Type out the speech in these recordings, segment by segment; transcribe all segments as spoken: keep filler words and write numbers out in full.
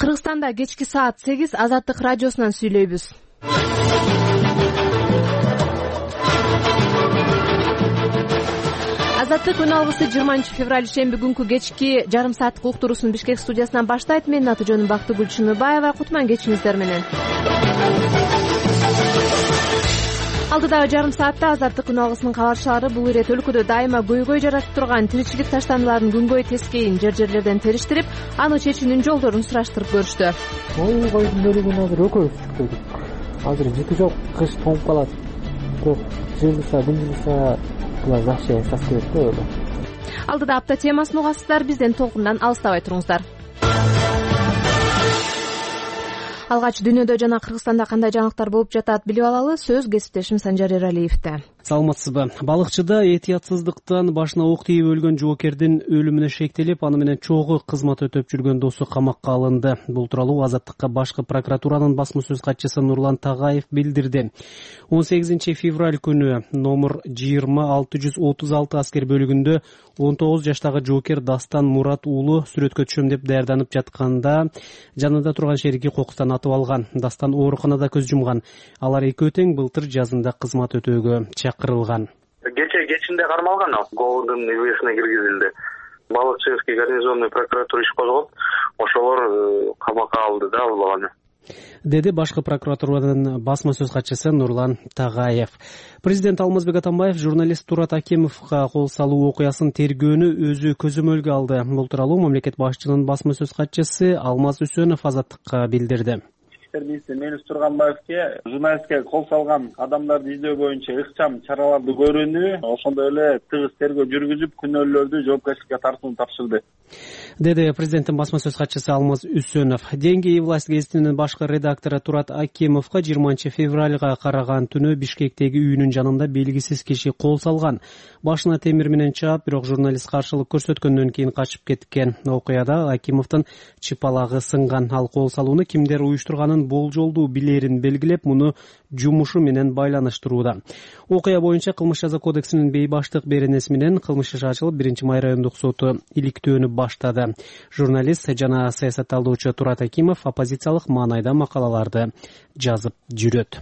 Кыргызстанда кечки саат сегиз Азаттык радиосунан сүйлөйбүз. Азаттык күн алгысы жыйырманчы февраль шемби күнкү кечки жарым сааттык уктуруусун Бишкек студиясынан баштайт. Менин аты жөнүм Бактыгүл Чыныбаева. Кутман кечиңиздер менен. Алдыдагы жарым саатта Азаттык күн алгысынын кабарчылары бул ирет өлкөдө дайыма көйгөй жаратып турган тиричилик таштандыларын күнгөй тескейин жер-жерлерден териштирип, аны чечүүнүн жолдорун сураштырып көрүштү. Ой, койдун өлүгүн азыр өкөрүп чыктык. Азыр жыты жок, кыш тоңуп калат. Көп жылыса, күн жылыса булар жакшы эсас берет да өлө. Алдыда апта темасын угасыздар, бизден толкундан алыстабай туруңуздар. Алгач дүйнөдө жана Кыргызстанда кандай жаңылыктар болуп жатат билип алалы. Сөз кесиптешим Санжар Эралиевде. Саламатсызбы? Балыкчыда этиятсыздыктан башына ок тийип өлгөн жоокердин өлүмүнө шектелип, аны менен чогуу кызмат өтөп жүргөн досу камакка алынды. Бул тууралуу Азаттыкка башкы прокуратуранын басма сөз катчысы Нурлан Тагаев билдирди. он сегизинчи февраль күнү номер жыйырма алты жүз отуз алты аскер бөлүгүндө он тогуз жаштагы жоокер Дастан Мурат уулу сүрөткө түшөм деп даярданып жатканда жанында турган шерики кокустан атып алган. Дастан ооруканада көз жумган. Алар экөө тең былтыр жазында кызмат өтөөгө чакырылган. Кече кечинде кармалган ал Говурдун ИВСине киргизилди. Балыкчылык гарнизонный прокуратура иш козгоп, ошолор камакка алды да ал баланы. Деди башкы прокуратуранын басма сөз катчысы Нурлан Тагаев. Президент Алмазбек Атамбаев журналист Турат Акимовго кол салуу окуясын тергөөнү өзү көзөмөлгө алды. Бул тууралуу мамлекет башчынын басма сөз катчысы Алмаз Үсөнов Азаттыкка билдирди. Министр Мелис Турганбаевке журналистке кол салган адамдарды издөө боюнча ыкчам чараларды көрүүнү, ошондой эле тыгыз тергөө жүргүзүп, күнөөлөрдү жоопкерчиликке тартууну тапшырды, деди президенттин басма сөз катчысы Алмаз Үсөнов. Деньги и власть гезитинин башкы редактору Турат Акимовго жыйырманчы февралга караган түнү Бишкектеги үйүнүн жанында белгисиз киши кол салган. Башына темир менен чаап, бирок журналист каршылык көрсөткөндөн кийин качып кеткен. Окуяда Акимовдун чыпалагы сынган. Ал кол салууну кимдер уюштурганын болжолдуу билерин белгилеп, муну жумушу менен байланыштырууда. Окуя боюнча кылмыш жаза кодексинин бейбаштык беренеси менен кылмыш иши ачылып, биринчи май райондук соту иликтөөнү баштады. Журналист жана саясатталдоочу Турат Акимов оппозициялык маанайда макалаларды жазып жүрөт.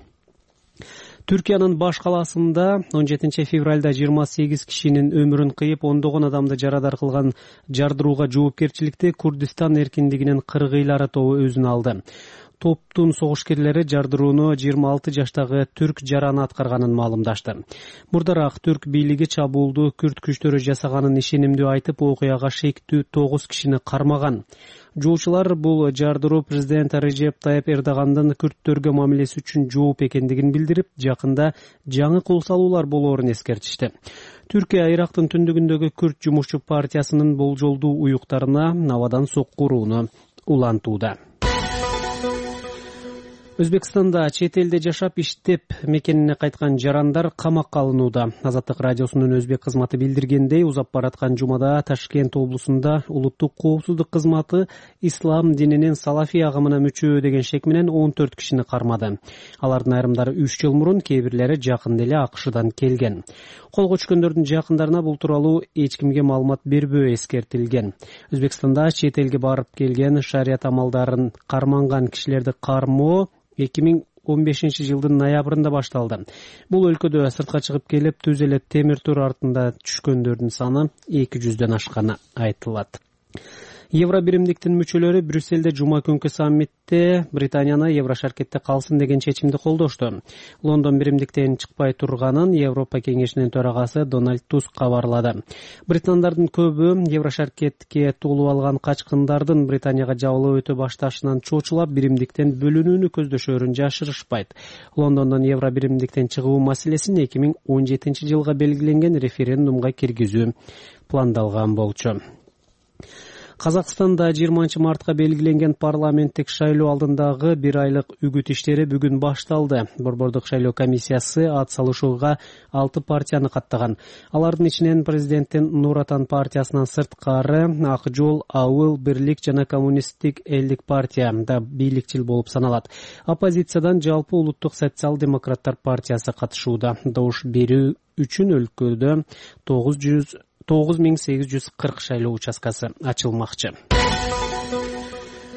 Түркиянын баш калаасында он жетинчи февралда жыйырма сегиз кишинин өмүрүн кыйып, ондогон адамды жарадар кылган жардырууга жоопкерчиликти Курдистан эркиндигинин кыргыйлары тобу өзүнө алды. Топтун согушкерлери жардырууну жыйырма алты жаштагы түрк жараны аткарганын маалымдашты. Мурдараак түрк бийлиги чабуулду күрд күчтөрү жасаганын ишенимдүү айтып, окуяга шектүү тогуз кишини кармаган. Жоочулар бул жардыруу президент Режеп Тайып Эрдогандын күрдтөргө мамилеси үчүн жооп экендигин билдирип, жакында жаңы кол салуулар болоорун эскертишти. Түркия Ирактын түндүгүндөгү күрд жумушчу партиясынын болжолдуу уюктарына абадан сокку урууну улантууда. Өзбекстанда чет элде жашап иштеп мекенине кайткан жарандар камакка алынууда. Азаттык радиосунун өзбек кызматы билдиргендей, узап бараткан жумада Ташкент облусунда улуттук коопсуздук кызматы ислам дининин салафи агымына мүчө деген шек менен он төрт кишини кармады. Алардын айрымдары үч жыл мурун, кээ бирлери жакында эле АКШдан келген. Колго түшкөндөрдүн жакындарына бул тууралуу эч кимге маалымат бербөө эскертилген. Өзбекстанда чет элге барып келген шарият амалдарын карманган кишилерди кармоо эки миң он бешинчи жылдын ноябрында башталды. Бул өлкөдө сыртка чыгып келип, түз эле темир тур артында түшкөндөрдүн саны эки жүздөн ашканы айтылат. Евро биримдиктин мүчөлөрү Брюсселде жума күнкү саммитте Британияны Еврошаркетте калсын деген чечимди колдошту. Лондон биримдиктен чыкпай турганын Европа кеңешинин төрагасы Дональд Туск кабарлады. Британдардын көбү Еврошаркетке туулуп алган качкындардын Британияга жабылып өтө башташынан чочулап, биримдиктен бөлүнүүнү көздөшөөрүн жашырышпайт. Лондондон Евро биримдиктен чыгуу маселесин эки миң он жетинчи жылга белгиленген референдумга киргизүү пландалган болчу. Казакстанда жыйырманчы мартка белгиленген парламенттик шайлоо алдындагы бир айлык үгүт иштери бүгүн башталды. Борбордук шайлоо комиссиясы ат салышууга алты партияны каттаган. Алардын ичинен президенттин Нур Отан партиясынан сырткары Ак жол, Ауыл, Бирлик жана Коммунисттик элдик партия да бийликчил болуп саналат. Оппозициядан жалпы улуттук социал-демократтар партиясы катышууда. Добуш берүү үчүн өлкөдө тогуз жүз тогуз миң сегиз жүз кырк шайлоо участкасы ачылмакчы.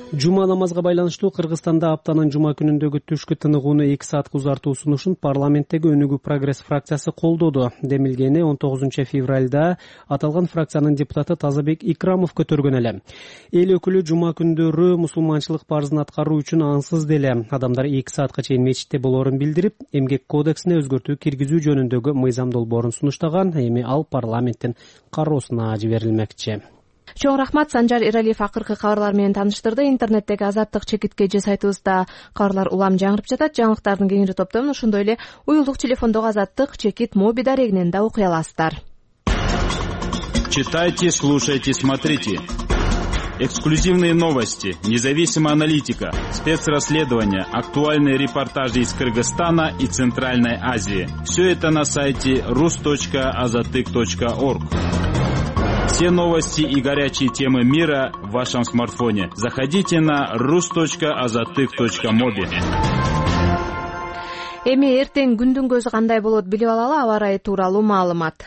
Жума намазга байланыштуу Кыргызстанда аптанын жума күнүндөгү түшкү тыныгууну эки саатка узартуу сунушун парламенттеги Өнүгүү прогресс фракциясы колдоду. Демилгени он тогузунчу февралда аталган фракциянын депутаты Тазабек Икрамов көтөргөн эле. Эл өкүлү жума күндөрү мусулманчылык парзын аткаруу үчүн ансыз деле адамдар эки саатка чейин мечитте болоорун билдирип, эмгек кодексине өзгөртүү киргизүү жөнүндөгү мыйзам долбоорун сунуштаган. Эми ал парламенттин кароосуна жиберилмекчи. Чоң рахмат. Санжар Эралиев акыркы кабарлар менен тааныштырды. Интернеттеги Азаттык чекитке же сайтыбызда кабарлар улам жаңырып жатат. Жаңылыктардын кеңири топтомун ошондой эле уюлдук телефондогу Азаттык чекит моби дарегинен да окуй аласыздар. Читайте, слушайте, смотрите. Эксклюзивные новости, независимая аналитика, спецрасследования, актуальные репортажи из Кыргызстана и Центральной Азии. Все это на сайте рус точка азаттык точка орг. Все новости и горячие темы мира в вашем смартфоне. Заходите на рус точка азаттык точка моби. Эми эртең күндүн көзү кандай болот билип алалы. Аба ырайы тууралуу маалымат.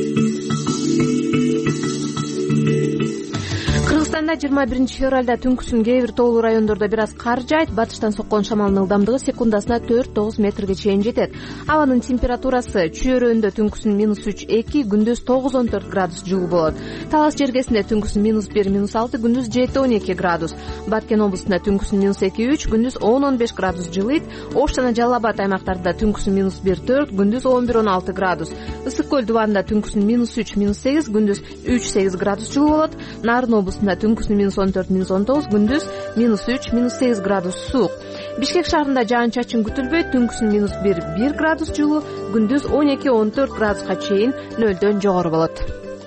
Кыргызстанда жыйырма биринчи февралда түнкүсүн кээ бир тоолуу райондордо бир аз кар жаайт. Батыштан соккон шамалдын ылдамдыгы секундасына төрт тогуз метрге чейин жетет. Абанын температурасы Чүйөрөндө түнкүсүн минус үч эки, күндүз тогуз он төрт градус жылуу болот. Талас жергесинде түнкүсүн минус бир минус алты, күндүз жети он эки градус. Баткен облусунда түнкүсүн минус эки үч, күндүз он он беш градус жылыйт. Ош жана Жалал Абад аймактарында түнкүсүн минус бир төрт, күндүз он бир он алты градус. Ысык көл дубанында түнкүсүн минус үч минус сегиз, күндүз үч сегиз градус жылуу болот. Нарын облусунда түнкүсүн минус он төрт минус он тогуз, күндүз минус үч минус сегиз градус суук. Бишкек шаарында жаан чачын күтүлбөйт. Түнкүсүн минус бир бир градус жылуу, күндүз он эки он төрт градуска чейин нөлдөн жогору болот.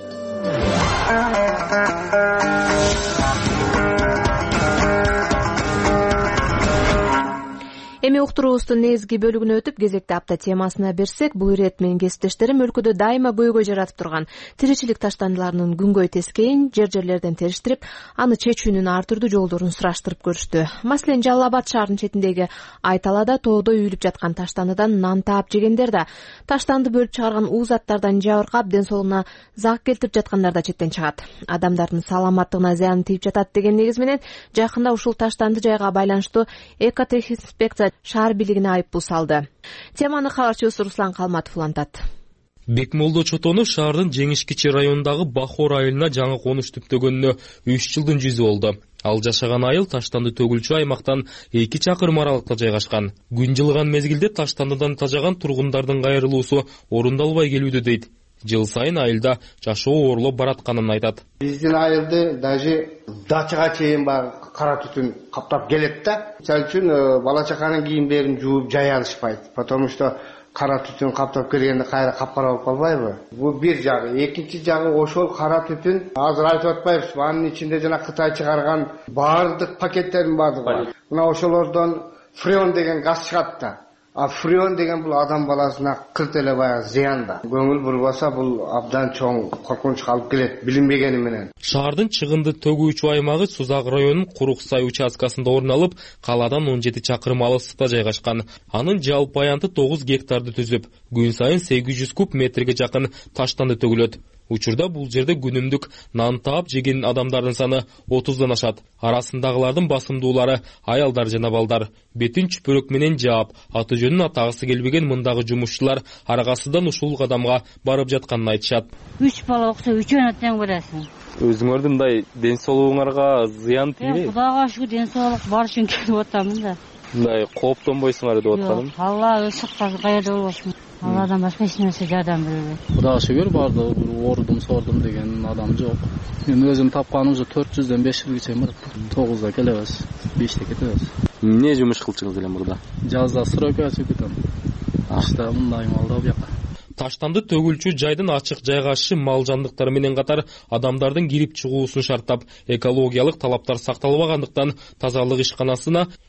Эми уктуруубуздун негизги бөлүгүнө өтүп, кезекти апта темасына берсек, бул ирет менен кесиптештерим өлкөдө дайыма көйгөй жаратып турган тиричилик таштандыларынын күнгөй тескейин жер-жерлерден териштирип, аны чечүүнүн ар түрдүү жолдорун сураштырып көрүштү. Маселен, Жалал Абад шаарынын четиндеги Айталада тоодо үйүлүп жаткан таштандыдан нан таап жегендер да, таштанды бөлүп чыгарган уу заттардан жабыркап, ден соолугуна зак келтирип жаткандар да четтен чыгат. Адамдардын саламаттыгына зыян тийип жатат деген негиз менен жакында ушул таштанды жайга байланыштуу экотехинспекция шаар бийлигине айыппул салды. Теманы кабарчыбыз Руслан Калматов улантат. Бекмолдо Чотонов шаардын Жеңиш-Кичи районундагы Бахор айылына жаңы конуш түптөгөнүнө үч жылдын жүзү болду. Ал жашаган айыл таштанды төгүлчү аймактан эки чакырым аралыкта жайгашкан. Күн жылыган мезгилде таштандыдан тажаган тургундардын кайрылуусу орундалбай келүүдө дейт. Жыл сайын айылда жашоо оорлоп баратканын айтат. Биздин айылды даже дачага чейин бар кара түтүн каптап келет да. Мисалы үчүн бала чаканын кийимдерин жууп жай алышпайт. Потому что кара түтүн каптап келгенде кайра капкара болуп калбайбы? Бул бир жагы. Экинчи жагы ошол кара түтүн азыр айтып атпайбыз. Анын ичинде жана Кытай чыгарган баардык пакеттердин баардыгы бар. Мына ошолордон фреон деген газ чыгат да. А фреон деген бул адам баласына кырт эле баягы зыян да. Көңүл бурбаса бул абдан чоң коркунучка алып келет, билинбегени менен. Шаардын чыгынды төгүүчү аймагы Сузак районунун Куруксай участкасында орун алып, калаадан он жети чакырым алыстыкта жайгашкан. Анын жалпы аянты тогуз гектарды түзүп, күн сайын сегиз жүз куб метрге жакын таштанды төгүлөт. Учурда бул жерде күнүмдүк нан таап жеген адамдардын саны отуздан ашат. Арасындагылардын басымдуулары аялдар жана балдар. Бетин чүпөрөк менен жаап, аты жөнүн атагысы келбеген мындагы жумушчулар аргасыдан ушул кадамга барып жатканын айтышат. Үч бала окуса үчөөнө тең көрөсүң. Өзүңөрдүн мындай ден соолугуңарга зыян тийбейби? Кудайга шүгүр ден соолук бар үчүн келип атамын да. Мындай кооптонбойсуңар деп атканым. Алла ысыкка кайда болбосун. Алладан башка эч нерсе жардам бербейт. Кудайга шүгүр барды, ордум, сордум деген адам жок. Мен өзүм тапканым уже төрт жүздөн беш жүзгө чейин барат. тогузда келебиз, беште кетебиз. Эмне жумуш кылчыңыз эле мурда? Жазда стройка чекитем. Кышта мындай малда бияка. Таштанды төгүлчү жайдын ачык жайгашышы мал жандыктары менен катар адамдардын кирип чыгуусун шарттап, экологиялык талаптар сакталбагандыктан тазалык ишканасына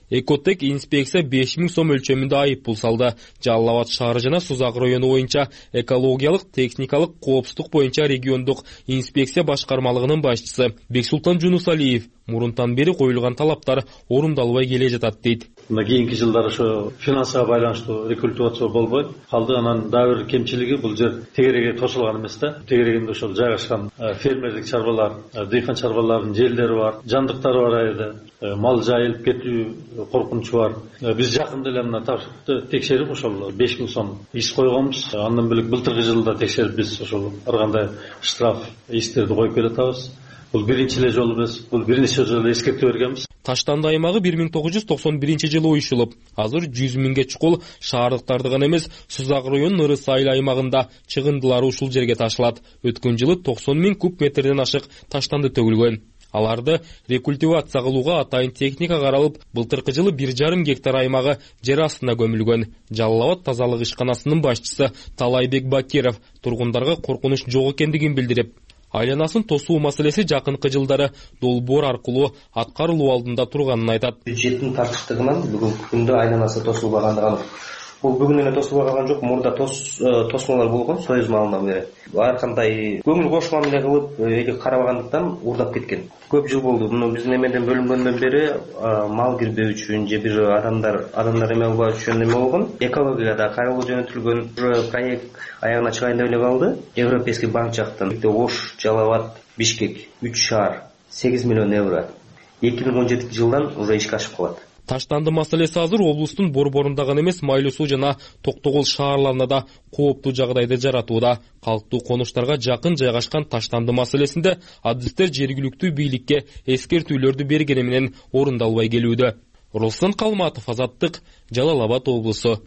Экотек инспекция беш миң сом өлчөмүндө айып пул салды. Жалал Абад шаары жана Сузак району боюнча экологиялык, техникалык коопсуздук боюнча региондук инспекция башкармалыгынын башчысы Бексултан Жунусалиев мурунтан бери коюлган талаптар орундалбай келе жатат дейт. Мына кийинки жылдары ошо финансыга байланыштуу рекультивация болбойт калды. Анан дагы бир кемчилиги бул жер тегереге тошулган эмес да. Тегерегинде ошол жайгашкан фермерлик чарбалар, дыйкан чарбаларынын жерлери бар, жандыктары бар айда, мал жайылып кетүү коркунучу бар. Биз жакында эле мына текшерип ошол беш миң сом иш койгонбуз. Андан бөлөк былтыркы жылда текшерип биз ошол ар кандай штраф исктерди коюп келатабыз. Бул биринчи эле жолу эмес, бул бир нече жолу эскертүү бергенбиз. Таштанды аймагы бир миң тогуз жүз токсон биринчи жылы уюшулуп, азыр жүз миңге чукул шаардыктарды гана эмес, Сузак районунун Ырыс айыл аймагында чыгындылары ушул жерге ташылат. Өткөн жылы токсон миң куб метрден ашык таштанды төгүлгөн. Аларды рекультивация кылууга атайын техника каралып, былтыркы жылы бир жарым гектар аймагы жер астына көмүлгөн. Жалал Абад тазалык ишканасынын башчысы Талайбек Бакиров тургундарга коркунуч жок экендигин билдирип, айланасын тосуу маселеси жакынкы жылдары долбоор аркылуу аткарылуу алдында турганын айтат. Бюджеттин тартыштыгынан бүгүнкү күндө айланасы тосулбагандыгы анык. Бул бүгүн эле тосулбай калган жок, мурда тосмолор болгон Союз малынан бери. Ар кандай көңүл кошман эле кылып, эки карабагандыктан уурдап кеткен. Көп жыл болду. Муну биздин эмеден бөлүнгөндөн бери мал кирбөө үчүн же бир адамдар адамдар эме болбоо үчүн эме болгон. Экологияда каралуу жөнөтүлгөн проект аягына чыгайын деп эле калды. Европейский банк жактан Ош, Жалал Абад, Бишкек үч шаар сегиз миллион евро эки миң он жетинчи жылдан уже ишке ашып калат. Таштанды маселеси азыр облустун борборунда гана эмес, Майлуу суу жана Токтогул шаарларында да кооптуу жагдайды жаратууда. Калктуу конуштарга жакын жайгашкан Таштанды маселесинде адистер жергиликтүү бийликке эскертүүлөрдү бергени менен орундалбай келүүдө. Руслан Калматов, Азаттык, Жалал Абад облусу.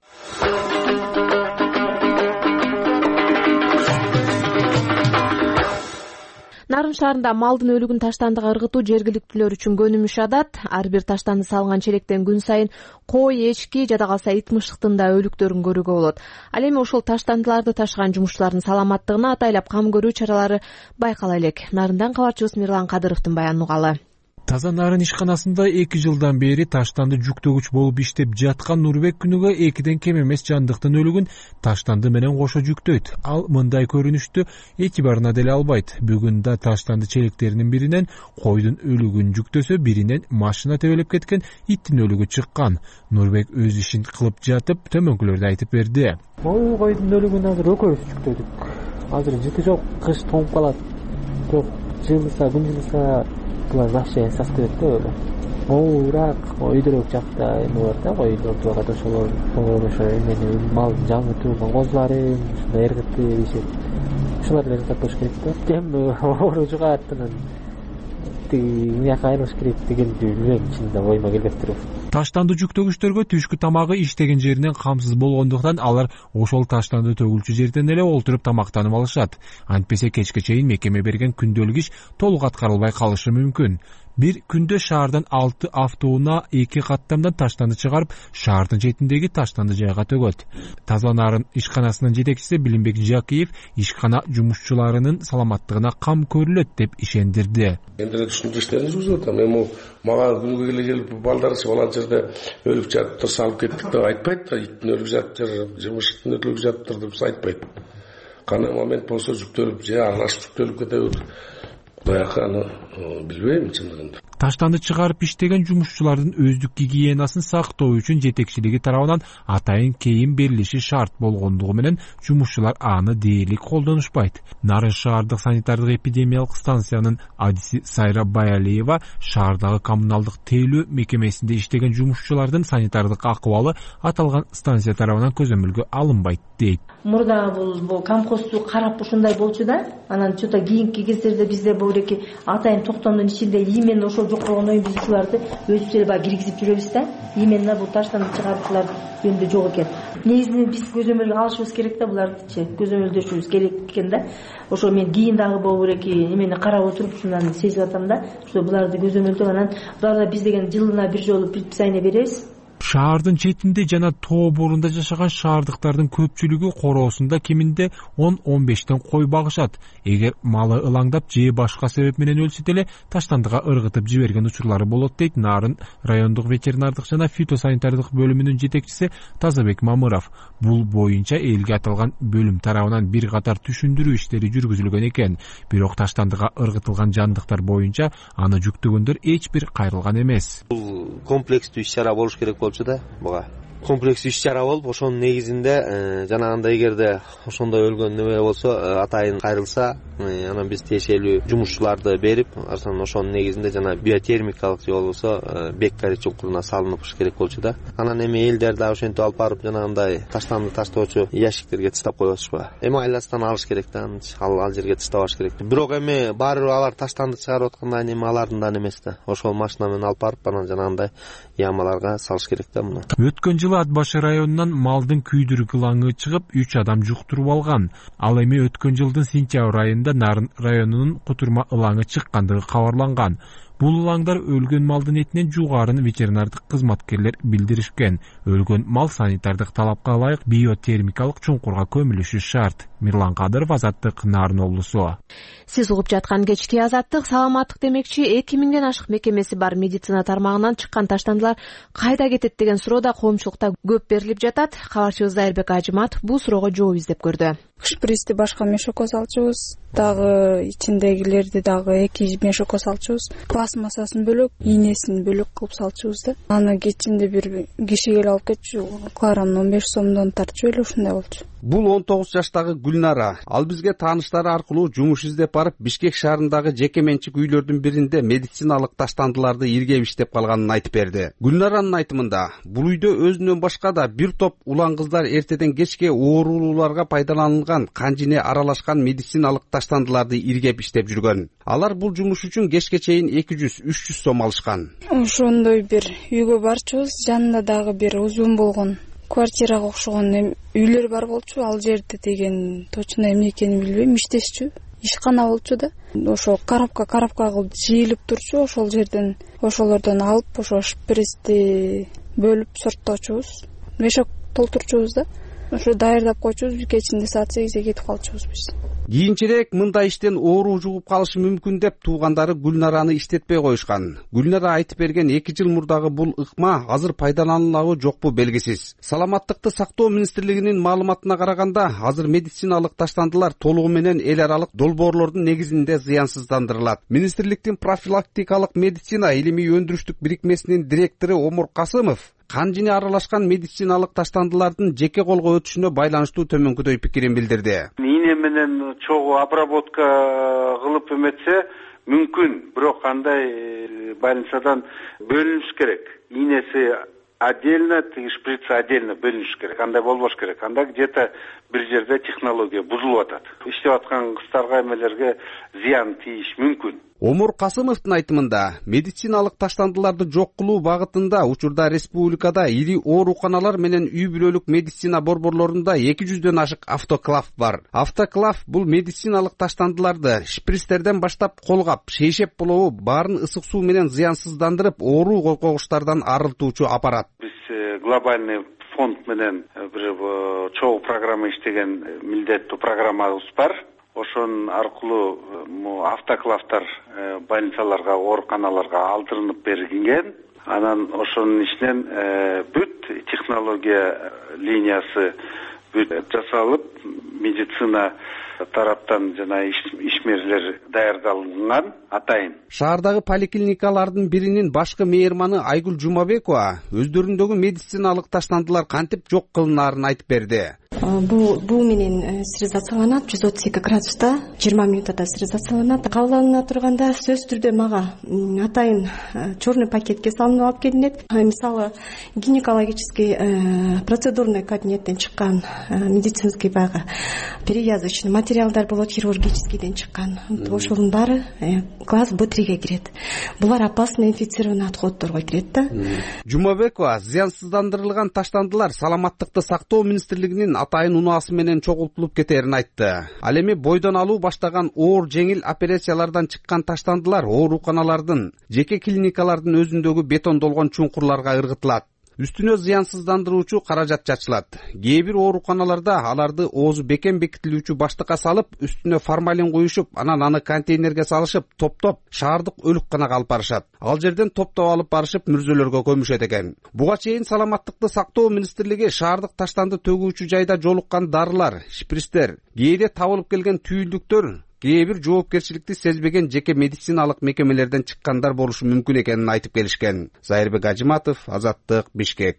Нарын шаарында малдын өлүгүн таштандыга ыргытуу жергиликтүүлөр үчүн көнүмүш адат. Ар бир таштанды салган челектен күн сайын кой, эчки, жада калса ит мышыктын да өлүктөрүн көрүүгө болот. Ал эми ошол таштандыларды ташыган жумушчулардын саламаттыгына атайлап кам көрүү чаралары байкала элек. Нарындан кабарчыбыз Мирлан Кадыровдун баянын угалы. Таза нарын ишканасында эки жылдан бери таштанды жүктөгүч болуп иштеп жаткан Нурбек күнүгө экиден кем эмес жандыктын өлүгүн таштанды менен кошо жүктөйт. Ал мындай көрүнүштү эки барына деле албайт. Бүгүн да таштанды челектеринин биринен койдун өлүгүн жүктөсө, биринен машина тебелеп кеткен иттин өлүгү чыккан. Нурбек өз ишин кылып жатып төмөнкүлөрдү айтып берди. Ой, койдун өлүгүн азыр экөөбүз жүктөдүк. Азыр жыты жок, кыш тоңуп калат. Жок, жылыса, күн жылыса вообще саскырет да эле. Оорак, өйдөрөк жакта эме бар да, койдорду ката ошолор, ошо эмени малдын жаңы туулган козуларын, ушундай эргитти дешет. Ушулар эле сакташ керек да. Эми оору жугат анан тиги мияка айырыш керек дегенди жүрөгүм ичинде оймо келбей туруп. Таштанды жүктөгүчтөргө түшкү тамагы иштеген жеринен камсыз болгондуктан алар ошол таштанды төгүлчү жерден эле олтуруп тамактанып алышат. Антпесе кечке чейин мекеме берген күндөлүк иш толук аткарылбай калышы мүмкүн. Бир күндө шаардан алты автоунаа эки каттамдан таштанды чыгарып, шаардын четиндеги таштанды жайга төгөт. Таза нарын ишканасынын жетекчиси Билимбек Жакиев ишкана жумушчуларынын саламаттыгына кам көрүлөт деп ишендирди. Эми түшүндүр иштерин жүргүзүп атам. Эми мага күнгө келе келип балдарчы балан жерде өлүп жатыптыр, салып кеттик деп айтпайт да, иттин өлүп жатыптыр, жымышыктын өлүп жатыптыр деп айтпайт. Кандай момент болсо жүктөлүп, же аралашып жүктөлүп кетебиз. Баягы аны билбейм чындыгында. Таштанды чыгарып иштеген жумушчулардын өздүк гигиенасын сактоо үчүн жетекчилиги тарабынан атайын кийим берилиши шарт болгондугу менен жумушчулар аны дээрлик колдонушпайт. Нарын шаардык санитардык эпидемиялык станциянын адиси Сайра Баялиева шаардагы коммуналдык тейлөө мекемесинде иштеген жумушчулардын санитардык акыбалы аталган станция тарабынан көзөмөлгө алынбайт дейт. Мурда бул камхозду карап ушундай болчу да, анан чөтө кийинки кездерде бизде бул эки атайын токтомдун ичинде именно ошол жок болгондон кийин биз ушуларды өзүбүз эле баягы киргизип жүрөбүз да. Именно бул таштанды чыгаруучулар жөнүндө жок экен. Негизинен биз көзөмөлгө алышыбыз керек да, булардычы көзөмөлдөшүбүз керек экен да. Ошо мен кийин дагы болу керек эмени карап отуруп ушундан сезип атам да. Ошо буларды көзөмөлдөп анан буларда биз деген жылына бир жолу предписание беребиз. Шаардын четинде жана тоо борунда жашаган шаардыктардын көпчүлүгү короосунда кеминде он он бештен кой багышат. Эгер малы ылаңдап же башка себеп менен өлсө деле таштандыга ыргытып жиберген учурлары болот дейт Нарын райондук ветеринардык жана фитосанитардык бөлүмүнүн жетекчиси Тазабек Мамыров. Бул боюнча элге аталган бөлүм тарабынан бир катар түшүндүрүү иштери жүргүзүлгөн экен. Бирок таштандыга ыргытылган жандыктар боюнча аны жүктөгөндөр эч бир кайрылган эмес. Бул комплекстүү иш-чара болуш керек болчу да буга. Комплекстүү иш-чара болуп, ошонун негизинде жанагындай эгерде ошондой өлгөн неме болсо, атайын кайрылса, анан биз тиешелүү жумушчуларды берип, анан ошонун негизинде жана биотермикалык же болбосо беккари чуңкуруна салыныш керек болчу да. Анан эми элдер да ошентип алып барып жанагындай таштанды таштоочу ящиктерге таштап коёбузбу. Эми айластан алыш керек да, ал ал жерге таштабаш керек. Бирок эми баары бир алар таштанды чыгарып аткандан кийин эми алардын да эмес да. Ошол машина менен алып барып анан жанагындай ямаларга салыш керек да муну. Өткөн жылы Ат башы районунан малдын күйдүрүк ылаңы чыгып, үч адам жуктуруп алган. Ал эми өткөн жылдын сентябрь айында Нарын районунун Кутурма ылаңы чыккандыгы кабарланган. Бул ылаңдар өлгөн малдын этинен жугарын ветеринардык кызматкерлер билдиришкен. Өлгөн мал санитардык талапка ылайык биотермикалык чуңкурга көмүлүшү шарт. Мирлан Кадыров, Азаттык, Нарын облусу. Сиз угуп жаткан кечки Азаттык, саламаттык демекчи эки миңден ашык мекемеси бар медицина тармагынан чыккан таштандылар кайда кетет деген суроо да коомчулукта көп берилип жатат. Кабарчыбыз Айырбек Ажыматов бул суроого жооп издеп көрдү. Шприцти башка мешокко салчубуз, дагы ичиндегилерди дагы эки мешокко салчубуз. Пластмассасын бөлөк, ийнесин бөлөк кылып салчубуз да. Аны кечинде бир киши келип алып кетчү, Кларанын он беш сомдон тартчу эле ушундай болчу. Бул он тогуз жаштагы Гүлнара. Ал бизге тааныштары аркылуу жумуш издеп барып, Бишкек шаарындагы жеке менчик үйлөрдүн биринде медициналык таштандыларды иргеп иштеп калганын айтып берди. Гүлнаранын айтымында, бул үйдө өзүнөн башка да бир топ улан кыздар эртеден кечке оорулууларга пайдаланылган канжине аралашкан медициналык таштандыларды иргеп иштеп жүргөн. Алар бул жумуш үчүн кечке чейин эки жүз үч жүз сом алышкан. Ошондой бир үйгө барчубуз, жанында дагы бир узун болгон квартирага окшогон үйлөр бар болчу. Ал жерде деген точно эмне экенин билбейм, иштешчү. Ишкана болчу да. Ошо карапка карапка кылып жыйылып турчу. Ошол жерден ошолордон алып, ошо шприцти бөлүп сорттоочубуз. Мешок толтурчубуз да. Ошо даярдап койчубуз, кечинде саат сегизде кетип калчубуз биз. Кийинчерээк мындай иштен оору жугуп калышы мүмкүн деп туугандары Гүлнараны иштетпей коюшкан. Гүлнара айтып берген эки жыл мурдагы бул ыкма азыр пайдаланылабы жокпу белгисиз. Саламаттыкты сактоо министрлигинин маалыматына караганда, азыр медициналык таштандылар толугу менен эл аралык долбоорлордун негизинде зыянсыздандырылат. Министрликтин профилактикалык медицина илимий өндүрүштүк бирикмесинин директору Омур Касымов канжине аралашкан медициналык таштандылардын жеке колго өтүшүнө байланыштуу төмөнкүдөй пикирин билдирди. Ийне менен чогуу обработка кылып эметсе мүмкүн, бирок андай больницадан бөлүнүш керек.Ийнеси отдельно, шприц отдельно бөлүнүш керек. Андай болбош керек. Анда где-то бир жерде технология бузулуп атат. Иштеп аткан кыздарга эмелерге зыян тийиш мүмкүн. Омур Касымовдун айтымында, медициналык таштандыларды жок кылуу багытында учурда республикада ири ооруканалар менен үй бүлөлүк медицина борборлорунда эки жүздөн ашык автоклав бар. Автоклав бул медициналык таштандыларды шприцтерден баштап колгап, шейшеп болобу баарын ысык суу менен зыянсыздандырып, оору козгогучтардан арылтуучу аппарат. Биз глобальный фонд менен бир чогуу программа иштеген милдеттүү программабыз бар. Ошон аркылуу автоклавтар больницаларга, ооруканаларга алдырынып берилген. Анан ошонун ичинен бүт технология линиясы бүт жасалып, медицина тараптан жана ишмерлер даярдалган атайын. Шаардагы поликлиникалардын биринин башкы мейманы Айгүл Жумабекова өздөрүндөгү медициналык таштандылар кантип жок кылынаарын айтып берди. Бул бул менен стерилизацияланат, жүз отуз эки градуста жыйырма минутада стерилизацияланат. Кабыл турганда сөзсүз түрдө мага атайын черный пакетке салынып алып келинет. Мисалы гинекологический процедурный кабинеттен чыккан медицинский баягы перевязочный материалдар болот, хирургическийден чыккан. Ошонун баары класс Б триге кирет. Булар опасный инфицированный отходторго кирет да. Жумабекова зыянсыздандырылган таштандылар саламаттыкты сактоо министрлигинин атайын унаасы менен чогултулуп кетерин айтты. Ал эми бойдон алуу баштаган оор жеңил операциялардан чыккан таштандылар ооруканалардын, жеке клиникалардын өзүндөгү бетондолгон чуңкурларга ыргытылат. үстүнө зыянсыздандыруучу каражат чачылат. Кээ бир ооруканаларда аларды оозу бекем бекитилүүчү баштыкка салып, үстүнө формалин куюшуп, анан аны контейнерге салышып, топтоп шаардык өлүкканага алып барышат. Ал жерден топтоп алып барышып мүрзөлөргө көмүшөт экен. Буга чейин саламаттыкты сактоо министрлиги шаардык таштанды төгүүчү жайда жолуккан дарылар, шприцтер, кээде табылып келген түйүлдүктөр кээ бир жоопкерчиликти сезбеген жеке медициналык мекемелерден чыккандар болушу мүмкүн экенин айтып келишкен. Зайырбек Ажиматов, Азаттык, Бишкек.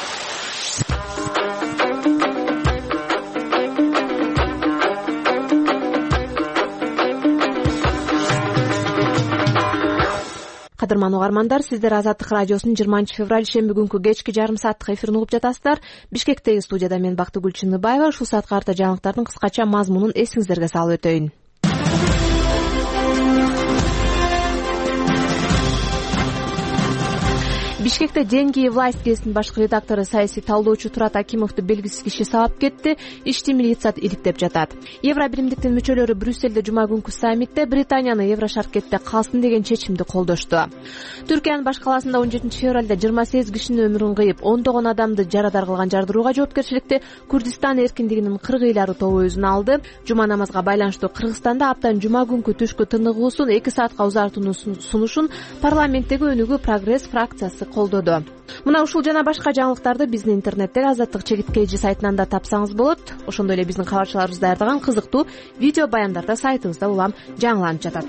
Кадырман угармандар, сиздер Азаттык радиосунун жыйырманчы февраль шемби күнкү кечки жарым сааттык эфирин угуп жатасыздар. Бишкектеги студияда мен Бактыгүл Чыныбаева. Ушул саатка карата жаңылыктардын кыскача мазмунун эсиңиздерге салып өтөйүн. Бишкекте Деньги и власть гезитинин башкы редактору, саясий талдоочу Турат Акимовду белгисиз киши сабап кетти. Ишти милиция иликтеп жатат. Евро биримдиктин мүчөлөрү Брюссельде жума күнкү саммитте Британияны Евро шаркетте калсын деген чечимди колдошту. Түркиянын баш каласында он жетинчи февралда жыйырма сегиз кишинин өмүрүн кыйып, ондогон адамды жарадар кылган жардырууга жоопкерчиликти Курдистан эркиндигинин кыргыйлары тобу өзүнө алды. Жума намазга байланыштуу Кыргызстанда аптанын жума күнкү түшкү тыныгуусун эки саатка узартууну сунушун парламенттеги өнүгүү Прогресс фракциясы колдоду. Мына ушул жана башка жаңылыктарды биздин интернеттеги Азаттык чегит эйч ди сайтынан да тапсаңыз болот. Ошондой эле биздин кабарчыларыбыз даярдаган кызыктуу видео баяндарда сайтыбызда улам жаңыланып жатат.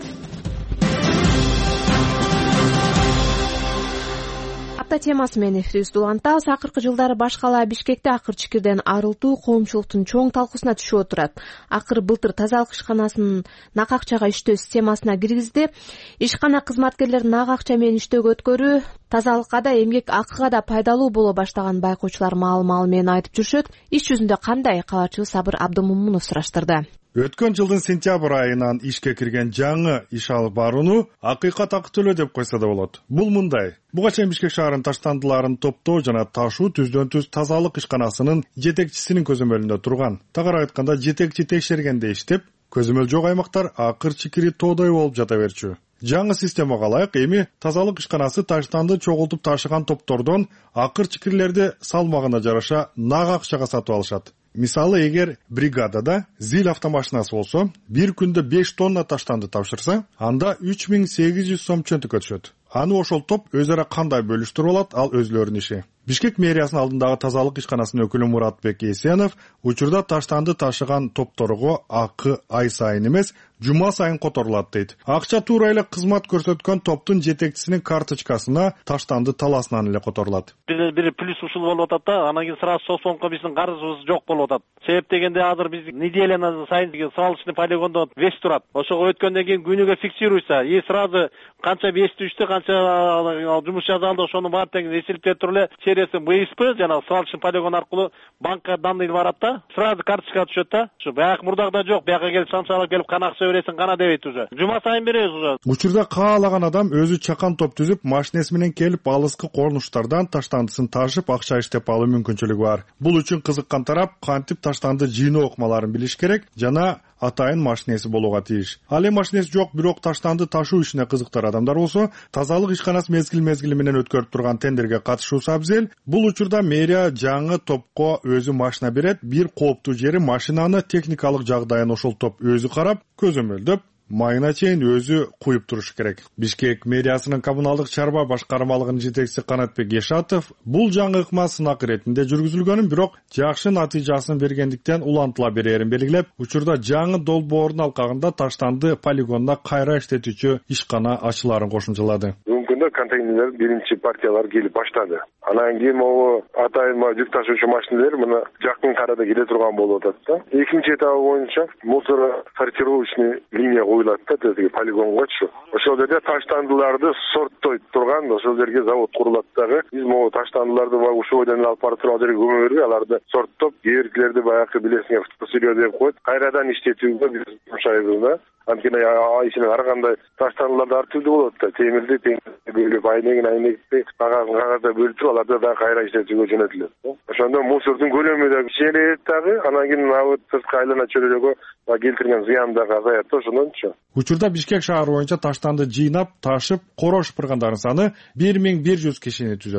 Апта темасы менен эфирибизди улантабыз. Акыркы жылдары баш кала Бишкекте акыр чикирден арылтуу коомчулуктун чоң талкуусуна түшүп отурат. Акыр былтыр тазалык ишканасынын нак акчага иштөө системасына киргизди. Ишкана кызматкерлерин нак акча менен иштөөгө өткөрүү тазалыкка да, эмгек акыга да пайдалуу боло баштаган байкоочулар маал-маал менен айтып жүрүшөт. Иш жүзүндө кандай? Кабарчыбыз Сабыр Абдымомунов сураштырды. Өткөн жылдын сентябрь айынан ишке кирген жаңы иш алып барууну акыйкат акы төлөө деп койсо да болот. Бул мындай: буга чейин Бишкек шаарынын таштандыларын топтоо жана ташуу түздөн түз тазалык ишканасынын жетекчисинин көзөмөлүндө турган. Тагыраак айтканда, жетекчи текшергенде иштеп, көзөмөл жок аймактар акыр чикири тоодой болуп жата берчү. Жаңы системага ылайык эми тазалык ишканасы таштанды чогултуп ташыган топтордон акыр чикирлерди салмагына жараша нак акчага сатып алышат. Мисалы, эгер бригадада зил автомашинасы болсо, бир күндө беш тонна таштанды тапшырса, анда үч миң сегиз жүз сом чөнтөккө түшөт. Аны ошол топ өз ара кандай бөлүштүрүп алат, ал өзлөрүнүн иши. Бишкек мэриясынын алдындагы тазалык ишканасынын өкүлү Муратбек Эсенов учурда таштанды ташыган топторго акы ай сайын эмес, жума сайын которулат дейт. Акча туура эле кызмат көрсөткөн топтун жетекчисинин карточкасына таштанды таласынан эле которулат. Бир бир плюс ушул болуп атат да, анан кийин сразу сосонко биздин карызыбыз жок болуп атат. Себеп дегенде азыр биз неделя сайын свалочный полигондо вес турат. Ошого өткөндөн кийин күнүгө фиксируйса, и сразу канча вес түштү, канча жумуш жасалды, ошонун баары тең эсептеп туруп эле сериясы БСП жана свалочный полигон аркылуу банкка данный барат да, сразу карточкага түшөт да. Ушу баягы мурдагыдай жок, бияка келип санчалап келип кана акча бересиң, кана дебейт уже. Жума сайын беребиз уже. Учурда каалаган адам өзү чакан топ түзүп, машинеси менен келип алыскы корнуштардан таштандысын ташып акча иштеп алуу мүмкүнчүлүгү бар. Бул үчүн кызыккан тарап кантип таштанды жыйноо ыкмаларын билиш керек жана атайын машинеси болууга тийиш. Ал эми машинеси жок, бирок таштанды ташуу ишине кызыктар адамдар болсо, тазалык ишканасы мезгил мезгили менен өткөрүп турган тендерге катышуусу абзел. Бул учурда мэрия жаңы топко өзү машина берет. Бир кооптуу жери машинаны техникалык жагдайын ошол топ өзү карап, көзөмөлдөп, майына чейин өзү куюп туруш керек. Бишкек мэриясынын коммуналдык чарба башкармалыгынын жетекчиси Канатбек Ешатов бул жаңы ыкма сынак иретинде жүргүзүлгөнүн, бирок жакшы натыйжасын бергендиктен улантыла берерин белгилеп, учурда жаңы долбоордун алкагында таштанды полигонуна кайра иштетүүчү ишкана ачыларын кошумчалады. Бүгүнкүндө контейнерлер биринчи партиялар келип баштады. Анан кийин могу атайын жүк ташуучу машиналар мына жакын арада келе турган болуп атат да. Экинчи этабы боюнча мусор сортировочный линия коюлат да, тиги полигонгочу. Ошол жерде таштандыларды сорттой турган ошол жерге завод курулат дагы. Биз могу таштандыларды баягы ушул бойдон алып барып туруп ал жерге көмө бербей, аларды сорттоп, кээркилерди баягы билесиңер фотосырье деп коюп, кайрадан иштетүүгө биз жумшайбыз да. Анткени ичинен ар кандай таштандыларды ар түрдүү болот да. Темирди бөлүп, айнегин айнекти кагазын кагазда бөлүп туруп, аларды да кайра иштетүүгө жөнөтүлөт. Ошондо мусордун көлөмү да кичейет дагы, анан кийин абы сырткы айлана чөйрөгө келтирген зыян да азаят да ошондончу. Учурда Бишкек шаары боюнча таштанды жыйнап, ташып, корош шыпыргандардын саны бир миң бир жүз кишини түзөт.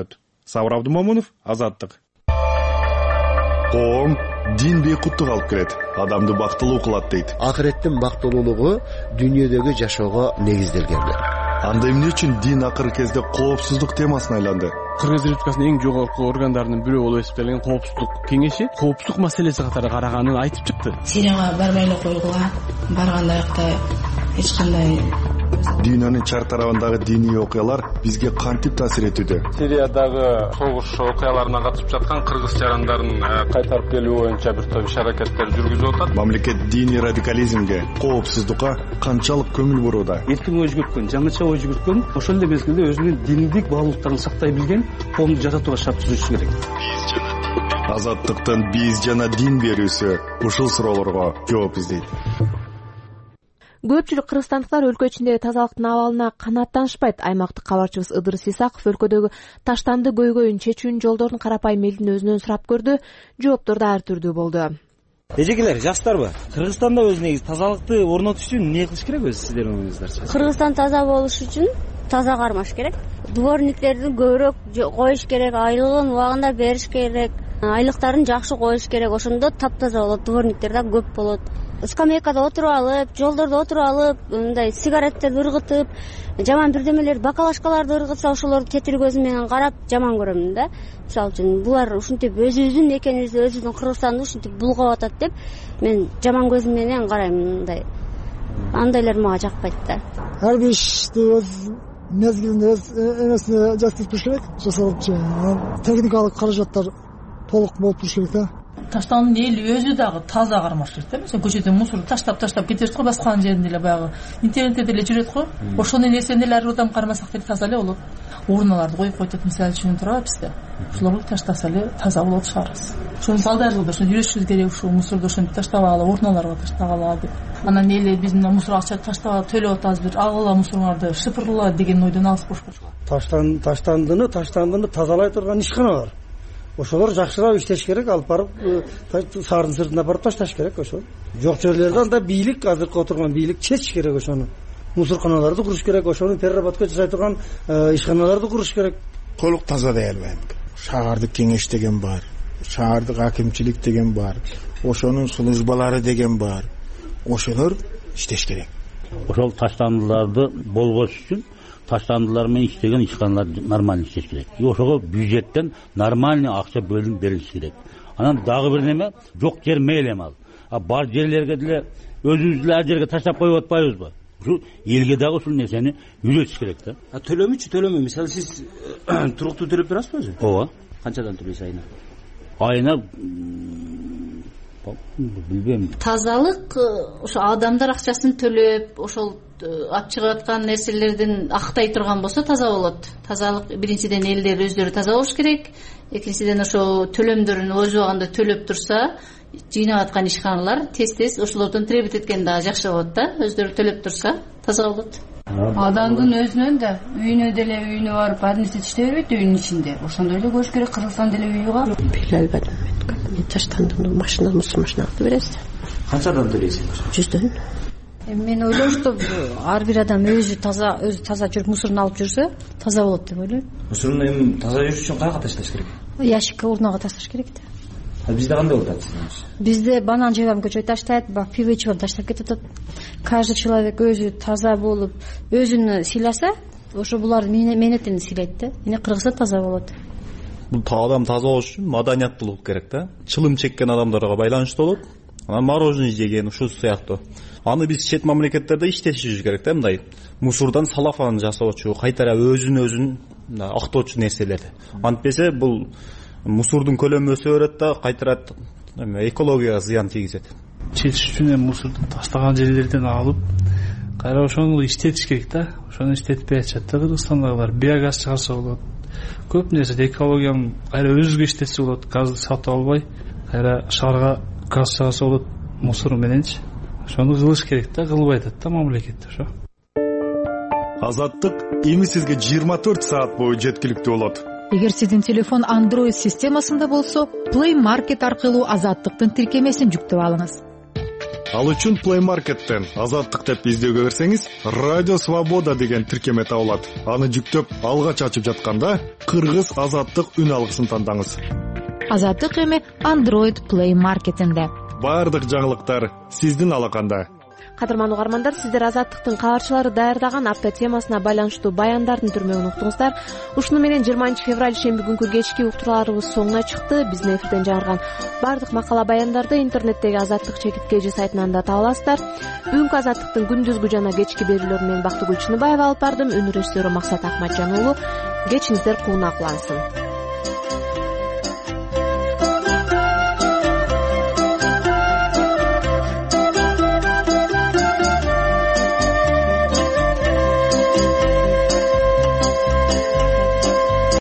Сабыр Абдумомунов, Азаттык. Коом дин бейкуттук алып келет, адамды бактылуу кылат дейт. Акыреттин бактылуулугу дүйнөдөгү жашоого негизделген. Анда эмне үчүн дин акыркы кезде коопсуздук темасына айланды? Кыргыз Республикасынын эң жогорку органдарынын бирөө болуп эсептелген коопсуздук кеңеши коопсуздук маселеси катары караганын айтып чыкты. Сирияга барбай эле койгула, барганда акта эч кандай Дүйнөнүн чар тарабындагы диний окуялар бизге кантип таасир этүүдө? Сириядагы согуш окуяларына катышып жаткан кыргыз жарандарын кайтарып келүү боюнча бир топ иш-аракеттер жүргүзүп атат. Мамлекет диний радикализмге, коопсуздукка канчалык көңүл бурууда? Эркин ой жүгүрткөн, жаңыча ой жүгүрткөн, ошол эле мезгилде өзүнүн диндик баалуулуктарын сактай билген коомду жасатууга шарт түзүшү керек. Азаттыктын биз жана дин берүүсү ушул суроолорго жооп издейт. Көпчүлүк кыргызстандыктар өлкө ичиндеги тазалыктын абалына канааттанышпайт. Аймактык кабарчыбыз Ыдырыс Исаков өлкөдөгү таштанды көйгөйүн чечүүнүн жолдорун карапайым элдин өзүнөн сурап көрдү. Жооптор да ар түрдүү болду. Эжекелер, жаштарбы? Кыргызстанда өз негизи тазалыкты орнотуш үчүн эмне кылыш керек өзү сиздердин оюңуздарчы? Кыргызстан таза болуш үчүн таза кармаш керек. Дворниктерди көбүрөөк коюш керек, айлыгын убагында бериш керек, айлыктарын жакшы коюш керек. Ошондо таптаза болот, дворниктер да көп болот. Скамейкада отуруп алып, жолдордо отуруп алып, мындай сигареттерди ыргытып, жаман бирдемелер, бакалашкаларды ыргытса, ошолорду тетир көзү менен карап жаман көрөмүн да. Мисалы үчүн булар ушинтип өзүбүздүн экенибизди, өзүбүздүн Кыргызстанды ушинтип булгап атат деп мен жаман көзүм менен карайм мындай. Андайлар мага жакпайт да. Ар бир ишти өз мезгилинде, өз эмесине жаткызып туруш керек. Жасалып, техникалык каражаттар толук болуп туруш керек да. Таштандын эли өзү дагы таза кармаш керек да. Мисалы көчөдөн мусор таштап-таштап кетебиз го, баскан жеринде эле баягы интернетте деле жүрөт го. Ошону нерсени эле ар бир адам кармасак деле таза эле болот. Урналарды коюп койтот, мисалы үчүн турат бизде. Ошолорду таштаса эле таза болот шаарыбыз. Ошону балдарыбызга да ошону үйрөтүшүбүз керек, ушул мусорду ошентип таштабагыла, урналарга таштагыла деп. Анан эле биз мына мусор акча таштап төлөп атабыз, бир алгыла мусоруңарды шыпыргыла деген ойдон алыс болуш керек. Таштан таштандыны, таштандыны тазалай турган ишкана бар. Ошолор жакшыраак иштеш керек, алып барып шаардын сыртына барып ташташ керек ошо. Жок жерлерде анда бийлик, азыркы отурган бийлик чечиш керек ошону. Мусорканаларды куруш керек, ошону переработка жасай турган ишканаларды куруш керек. Толук таза дей албайм. Шаардык кеңеш деген бар, шаардык акимчилик деген бар, ошонун службалары деген бар. Ошолор иштеш керек. Ошол таштандыларды болгош үчүн таштандылар менен иштеген ишканалар нормально иштеш керек. И ошого бюджеттен нормальный акча бөлүнүп берилиш керек. Анан дагы бир неме, жок жер мейлем ал. А бар жерлерге деле өзүбүз деле ар жерге таштап коюп атпайбызбы? Ушу элге дагы ушул нерсени үйрөтүш керек да. А төлөмүчү, төлөмө. Мисалы сиз туруктуу төлөп берасызбы өзү? Ооба. Канчадан төлөйсүз айына? Айына билбейм. Тазалык ошо адамдар акчасын төлөп, ошол ап чыгып аткан нерселердин актай турган болсо таза болот. Тазалык биринчиден элдер өздөрү таза болуш керек. Экинчиден ошо төлөмдөрүн өз убагында төлөп турса, жыйнап аткан ишканалар тез-тез ошолордон требут эткен дагы жакшы болот да. Өздөрү төлөп турса, таза болот. Адамдын өзүнөн да үйүнө деле үйүнө барып администрация иштей бербейт үйүнүн ичинде. Ошондой эле көрүш керек. Кыргызстан деле үйү бар. Билбейм. Мен таштандым, машина, мусор машина алып бересиз. Канчадан төлөйсүз? жүздөн. Мен ойлойм, что ар бир адам өзү таза, өзү таза жүрүп мусорун алып жүрсө, таза болот деп ойлойм. Мусорун эми таза жүрүш үчүн каяка ташташ керек? Ящикке, урнага ташташ керек да. А бизде кандай болуп атат? Бизде банан жебам көчөй таштайт, бак пиво ичип таштап кетип атат. Каждый человек өзү таза болуп, өзүн сыйласа, ошо булардын менетин сыйлайт да. Эне Кыргызстан таза болот. Бул адам таза болуш үчүн маданияттуулук керек да. Чылым чеккен адамдарга байланыштуу болот. Анан мороженое жеген ушул сыяктуу. Аны биз чет мамлекеттерде иштешибиз керек да, мындай мусордон салафан жасоочу, кайтара өзүн өзүн актоочу нерселерди. Антпесе бул мусордун көлөмү өсө берет да, кайтара экологияга зыян тийгизет. Чечиш үчүн мусорду таштаган жерлерден алып, кайра ошону иштетиш керек да. Ошону иштетпей атышат да Кыргызстандагылар. Биогаз чыгарса болот. Көп нерсе экологияны кайра өзүгө иштетсе болот. Газды сатып албай, кайра шаарга газ чыгарса болот мусор мененчи. Ошону кылыш керек да, кылбай атат да мамлекет ошо. Азаттык эми сизге жыйырма төрт саат бою жеткиликтүү болот. Эгер сиздин телефон Android системасында болсо, Play Market аркылуу Азаттыктын тиркемесин жүктөп алыңыз. Ал үчүн Play Market'тен Азаттык деп издөөгө берсеңиз, Радио Свобода деген тиркеме табылат. Аны жүктөп алгач ачып жатканда Кыргыз Азаттык үн алгысын тандаңыз. Азаттык эми Android Play Market'инде. Бардык жаңылыктар сиздин алаканда. Кадырман угармандар, сиздер Азаттыктын кабарчылары даярдаган апта темасына байланыштуу баяндардын түрмөгүн уктуңуздар. Ушуну менен жыйырманчы февраль шемби күнкү кечки уктурууларыбыз соңуна чыкты. Биздин эфирден жарган бардык макала баяндарды интернеттеги Азаттык чекит кж сайтынан да таба аласыздар. Бүгүнкү Азаттыктын күндүзгү жана кечки берүүлөрүн мен Бактыгүл Чыныбаева алып бардым. Өнөр режиссеру Максат Акматжан уулу. Кечиңиздер кууна кылансын.